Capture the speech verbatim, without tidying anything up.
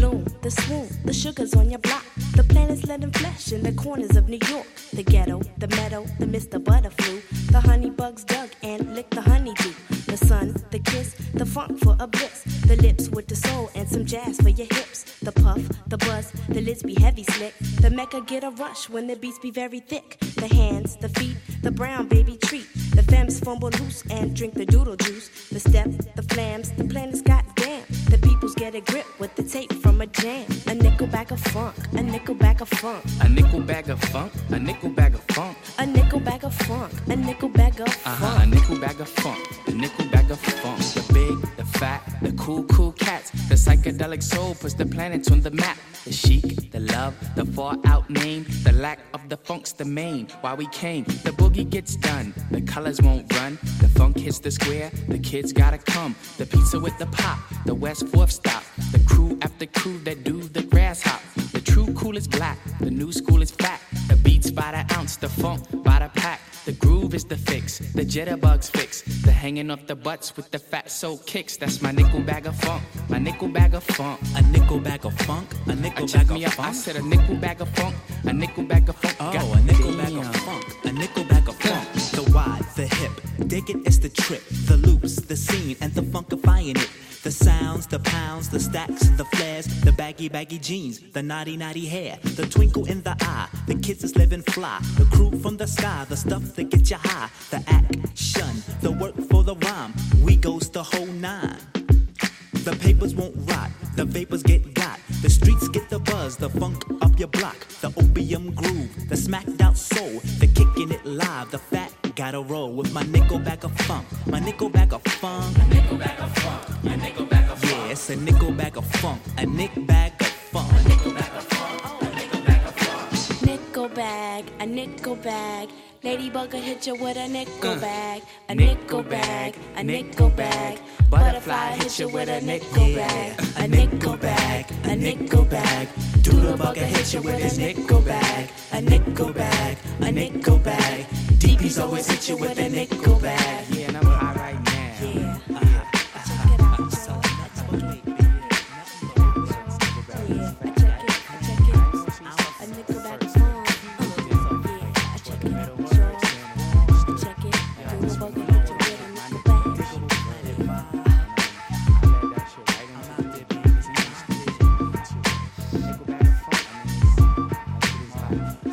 bloom, the swoon, the sugars on your block. The planets letting flesh in the corners of New York. The ghetto, the meadow, the Mister Butterflu. The honey bugs dug and licked the honeydew. The sun, the kiss, the funk for a bliss. The lips with the soul and some jazz for your hips. The puff, the buzz, the lids be heavy slick. The Mecca get a rush when the beats be very thick. The hands, the feet, the brown baby treat. The femmes fumble loose and drink the doodle juice. The step, the flams, the planets goddamn. The peoples get a grip with the tape from a jam. A nickel bag of funk, a nickel bag of funk. A nickel bag of funk, a nickel bag of funk. A nickel bag of funk, a nickel bag of funk. Uh-huh, a nickel bag of funk, a nickel bag of funk. The big, the fat, the cool, cool cats. The psychedelic soul puts the planets on the map. The chic, the love, the far out name. The lack of the funk's the main. Why we came, the boogie gets done. The colors won't run. The funk hits the square. The kids gotta come. The pizza with the pop. The West Fourth stop. The crew after crew that do the grass hop. The true cool is black. The new school is fat. The beats by the ounce. The funk by the pack. The groove is the fix. The jitterbugs fix. The hanging off the butts with the fat soul kicks. That's my nickel bag of funk. My nickel bag of funk. A nickel bag of funk. A nickel bag of me up. funk. I said a nickel bag of funk. A nickel bag of funk. Oh, God a nickel damn. bag of funk. A nickel bag of funk. The wide, the hip. Dig it, it's the trip. The loops, the scene, and the funkifying it. The sounds, the pounds, the stacks, the flares, the baggy, baggy jeans, the naughty, naughty hair, the twinkle in the eye, the kids is living fly, the crew from the sky, the stuff that gets you high, the action, the work for the rhyme, we goes the whole nine. The papers won't rot, the vapors get got, the streets get the buzz, the funk up your block, the opium groove, the smacked out soul, the kicking it live, the fat gotta roll with my nickel bag of funk, my nickel bag of funk, A nickel bag of funk. A nickel bag of funk. yeah, it's a nickel bag of funk, a nick bag of funk, A nickel bag of funk. A nickel bag of funk. Nickel bag, a nickel bag. Ladybug will hit you with a nickel Uh, bag. A nickel nickel bag, bag, a nickel nickel bag. bag. Butterfly hit you with a nickel bag. A nickel bag, a nickel bag. Doodlebug will hit you with a nickel bag. A nickel bag, a nickel bag. D P's always hit you with a nickel bag. Yeah, and I'm high right now. Yeah, yeah. Check it out. Yeah, I check it, I check it. A nickel bag of funk. Yeah, I check it. Sure. Check it. Doodlebug will hit you with a nickel bag. Nickel bag of funk.